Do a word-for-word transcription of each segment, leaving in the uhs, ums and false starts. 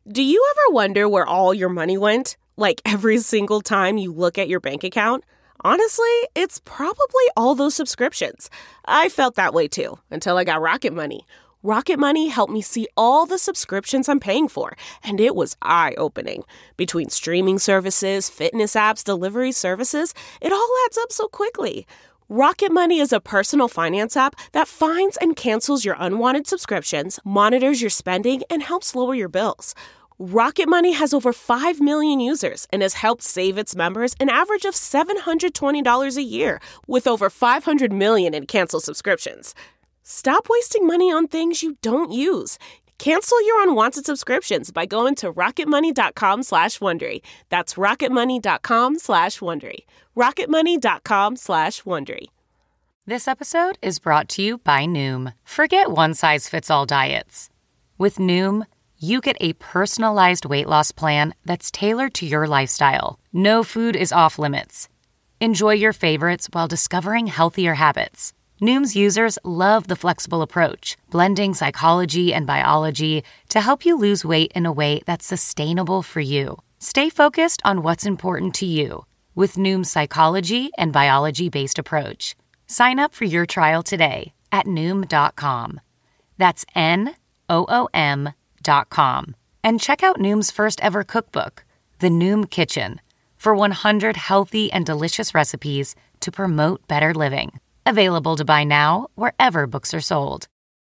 Do you ever wonder where all your money went? Like every single time you look at your bank account? Honestly, it's probably all those subscriptions. I felt that way too, until I got Rocket Money. Rocket Money helped me see all the subscriptions I'm paying for, and it was eye-opening. Between streaming services, fitness apps, delivery services, it all adds up so quickly. Rocket Money is a personal finance app that finds and cancels your unwanted subscriptions, monitors your spending, and helps lower your bills. Rocket Money has over five million users and has helped save its members an average of seven hundred twenty dollars a year, with over five hundred million in canceled subscriptions. Stop wasting money on things you don't use. Cancel your unwanted subscriptions by going to rocketmoney.com slash Wondery. That's rocketmoney.com slash Wondery. rocketmoney.com slash Wondery. This episode is brought to you by Noom. Forget one-size-fits-all diets. With Noom, you get a personalized weight loss plan that's tailored to your lifestyle. No food is off limits. Enjoy your favorites while discovering healthier habits. Noom's users love the flexible approach, blending psychology and biology to help you lose weight in a way that's sustainable for you. Stay focused on what's important to you with Noom's psychology and biology-based approach. Sign up for your trial today at Noom dot com. That's N O O M dot com. And check out Noom's first ever cookbook, The Noom Kitchen, for one hundred healthy and delicious recipes to promote better living. Available to buy now wherever books are sold.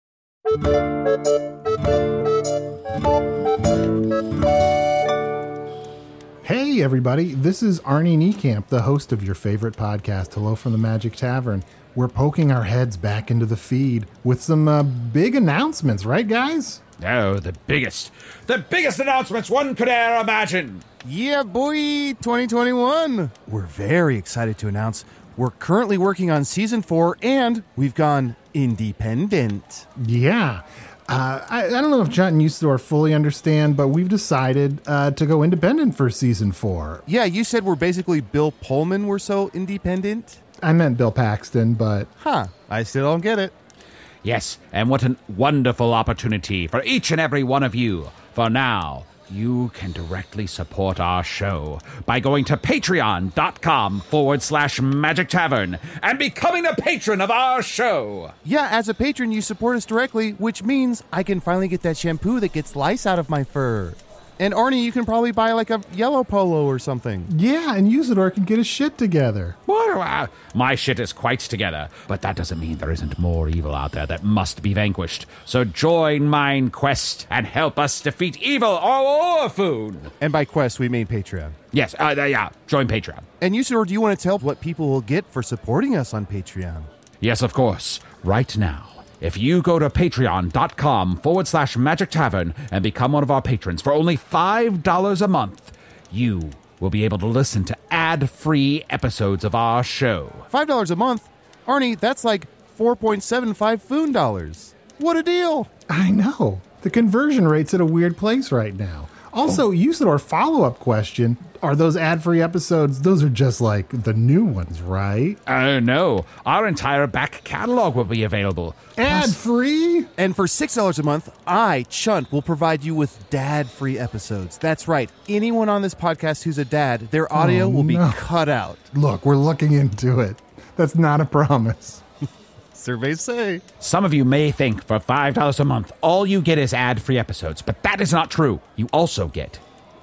Hey everybody, this is Arnie Niekamp, the host of your favorite podcast, Hello from the Magic Tavern. We're poking our heads back into the feed with some uh, big announcements, right guys? Oh, the biggest, the biggest announcements one could ever imagine. Yeah, boy, twenty twenty-one. We're very excited to announce we're currently working on season four, and we've gone independent. Yeah. Uh, I, I don't know if John and Usador fully understand, but we've decided uh, to go independent for season four. Yeah, you said we're basically Bill Pullman, we're so independent. I meant Bill Paxton, but... Huh, I still don't get it. Yes, and what a wonderful opportunity for each and every one of you. For now, you can directly support our show by going to patreon.com forward slash magic tavern and becoming a patron of our show. Yeah, as a patron, you support us directly, which means I can finally get that shampoo that gets lice out of my fur. And Arnie, you can probably buy like a yellow polo or something. Yeah, and Usador can get his shit together. Well, my shit is quite together, but that doesn't mean there isn't more evil out there that must be vanquished. So join mine quest and help us defeat evil or Orphoon. And by quest, we mean Patreon. Yes, uh, yeah, join Patreon. And Usador, do you want to tell what people will get for supporting us on Patreon? Yes, of course. Right now. If you go to patreon.com forward slash magic tavern and become one of our patrons for only five dollars a month, you will be able to listen to ad-free episodes of our show. five dollars a month? Arnie, that's like four point seven five Foon dollars. What a deal! I know. The conversion rate's at a weird place right now. Also, oh. Usador, follow-up question. Are those ad-free episodes, those are just like the new ones, right? Oh, uh, no. Our entire back catalog will be available. Ad-free? And for six dollars a month, I, Chunt, will provide you with dad-free episodes. That's right. Anyone on this podcast who's a dad, their audio oh, will be no. cut out. Look, we're looking into it. That's not a promise. Surveys say. Some of you may think for five dollars a month, all you get is ad-free episodes, but that is not true. You also get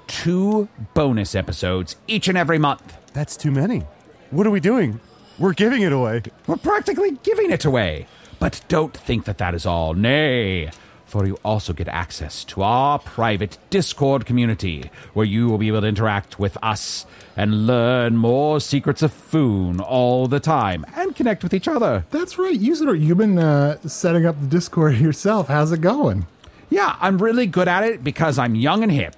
two bonus episodes each and every month. That's too many. What are we doing? We're giving it away. We're practically giving it away. But don't think that that is all. Nay, for you also get access to our private Discord community, where you will be able to interact with us and learn more secrets of Foon all the time and connect with each other. That's right. Usador, you've been uh, setting up the Discord yourself. How's it going? Yeah, I'm really good at it because I'm young and hip.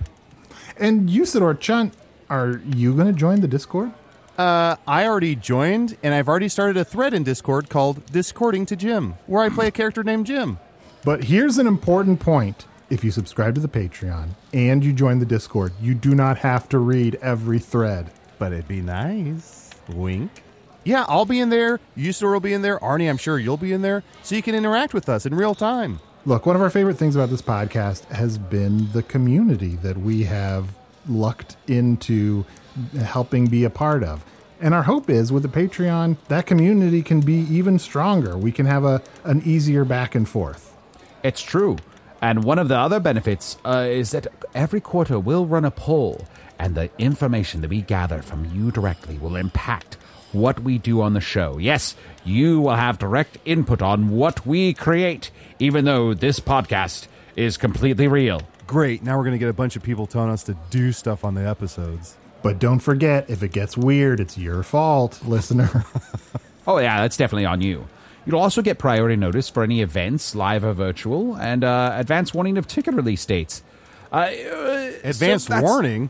And Usador, Chunt, are you going to join the Discord? Uh, I already joined, and I've already started a thread in Discord called Discording to Jim, where I play a character named Jim. But here's an important point. If you subscribe to the Patreon and you join the Discord, you do not have to read every thread. But it'd be nice. Wink. Yeah, I'll be in there. Usador will be in there. Arnie, I'm sure you'll be in there. So you can interact with us in real time. Look, one of our favorite things about this podcast has been the community that we have lucked into helping be a part of. And our hope is with the Patreon, that community can be even stronger. We can have a an easier back and forth. It's true. And one of the other benefits uh, is that every quarter we'll run a poll, and the information that we gather from you directly will impact what we do on the show. Yes, you will have direct input on what we create, even though this podcast is completely real. Great. Now we're going to get a bunch of people telling us to do stuff on the episodes. But don't forget, if it gets weird, it's your fault, listener. Oh, yeah, that's definitely on you. You'll also get priority notice for any events, live or virtual, and uh, advance warning of ticket release dates. Uh, uh, Advanced so warning?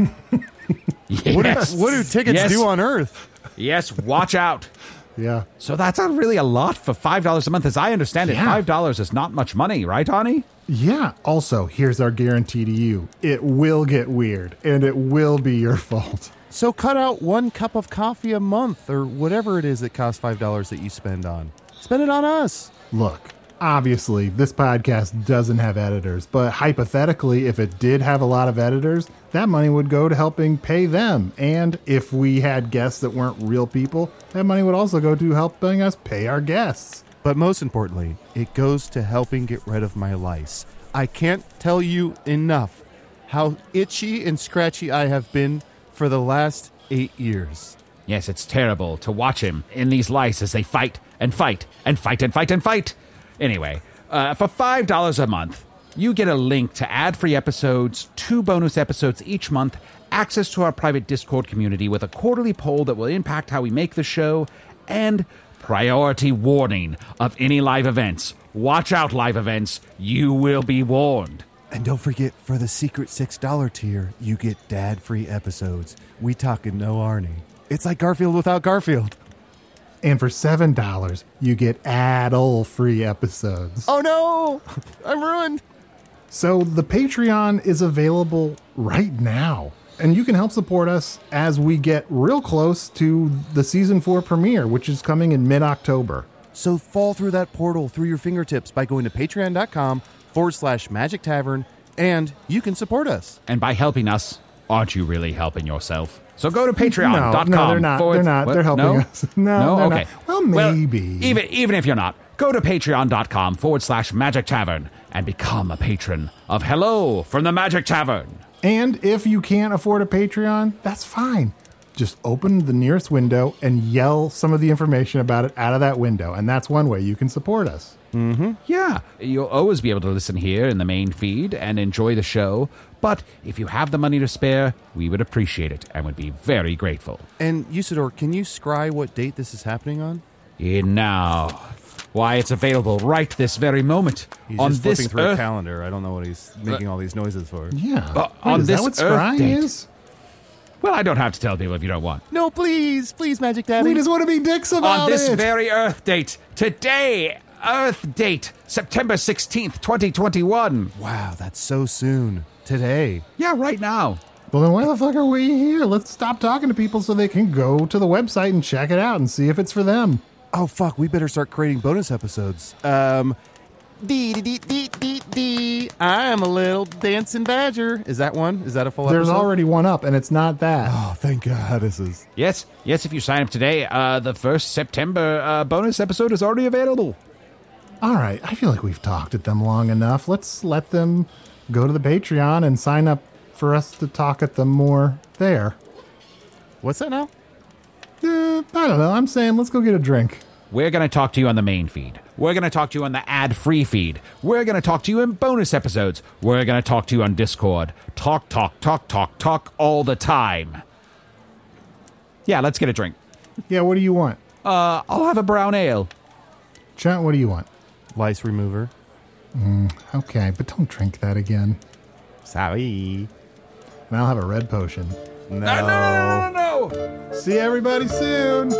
Yes. What do, what do tickets Yes. do on Earth? Yes, watch out. Yeah. So that's not really a lot for five dollars a month. As I understand it, Yeah. five dollars is not much money, right, Ani? Yeah. Also, here's our guarantee to you. It will get weird, and it will be your fault. So cut out one cup of coffee a month or whatever it is that costs five dollars that you spend on. Spend it on us. Look, obviously, this podcast doesn't have editors, but hypothetically, if it did have a lot of editors, that money would go to helping pay them. And if we had guests that weren't real people, that money would also go to helping us pay our guests. But most importantly, it goes to helping get rid of my lice. I can't tell you enough how itchy and scratchy I have been for the last eight years. Yes, it's terrible to watch him in these lice as they fight and fight and fight and fight and fight. Anyway, uh, for five dollars a month, you get a link to ad-free episodes, two bonus episodes each month, access to our private Discord community with a quarterly poll that will impact how we make the show, and priority warning of any live events. Watch out, live events. You will be warned. And don't forget, for the secret six dollar tier, you get dad-free episodes. We talking no Arnie. It's like Garfield without Garfield. And for seven dollars, you get ad-free episodes. Oh no! I'm ruined! So the Patreon is available right now. And you can help support us as we get real close to the season four premiere, which is coming in mid-October. So fall through that portal through your fingertips by going to patreon.com forward slash magic tavern, and you can support us. And by helping us, aren't you really helping yourself? So go to patreon dot com. No, no, they're not. Forward, They're not. what? They're helping no? us. No, no? they're Okay. not. Well, maybe. Well, even, even if you're not, go to patreon.com forward slash magic tavern and become a patron of Hello from the Magic Tavern. And if you can't afford a Patreon, that's fine. Just open the nearest window and yell some of the information about it out of that window. And that's one way you can support us. Mm-hmm. Yeah, you'll always be able to listen here in the main feed and enjoy the show. But if you have the money to spare, we would appreciate it and would be very grateful. And Usador, can you scry what date this is happening on? And now, why, it's available right this very moment. He's on just this flipping through Earth, a calendar. I don't know what he's making all these noises for. Yeah. Uh, Wait, on is this that what Earth scrying date. is? Well, I don't have to tell people if you don't want. No, please, please, Magic Daddy. We just want to be dicks about On this it. very Earth date, today, Earth date, September sixteenth, twenty twenty-one. Wow, that's so soon. Today. Yeah, right now. Well, then why the fuck are we here? Let's stop talking to people so they can go to the website and check it out and see if it's for them. Oh, fuck, we better start creating bonus episodes. Um, dee dee dee dee dee dee. I'm a little dancing badger. Is that one? Is that a full There's episode? already one up, and it's not that. Oh, thank God this is. Yes, yes, if you sign up today, uh, the first September uh, bonus episode is already available. All right, I feel like we've talked at them long enough. Let's let them go to the Patreon and sign up for us to talk at them more there. What's that now? Uh, I don't know. I'm saying let's go get a drink. We're going to talk to you on the main feed. We're going to talk to you on the ad-free feed. We're going to talk to you in bonus episodes. We're going to talk to you on Discord. Talk, talk, talk, talk, talk all the time. Yeah, let's get a drink. Yeah, what do you want? Uh, I'll have a brown ale. Chunt, what do you want? Lice remover. Mm, okay, but don't drink that again. Sorry. And I'll have a red potion. No. No, no, no, no, no, no. See everybody soon.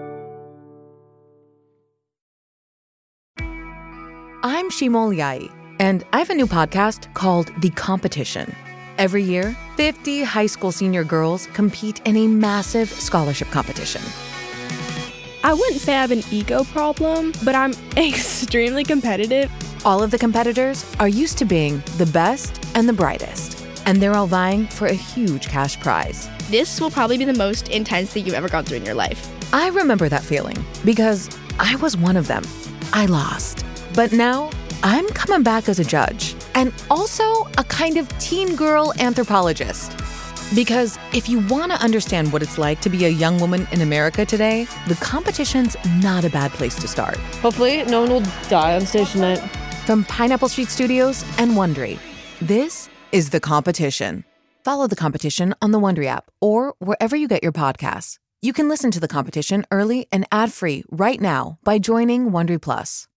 I'm Shimol Yai, and I have a new podcast called The Competition. Every year, fifty high school senior girls compete in a massive scholarship competition. I wouldn't say I have an ego problem, but I'm extremely competitive. All of the competitors are used to being the best and the brightest, and they're all vying for a huge cash prize. This will probably be the most intense thing you've ever gone through in your life. I remember that feeling because I was one of them. I lost. But now I'm coming back as a judge and also a kind of teen girl anthropologist. Because if you want to understand what it's like to be a young woman in America today, The Competition's not a bad place to start. Hopefully, no one will die on stage tonight. From Pineapple Street Studios and Wondery, this is The Competition. Follow The Competition on the Wondery app or wherever you get your podcasts. You can listen to The Competition early and ad-free right now by joining Wondery Plus.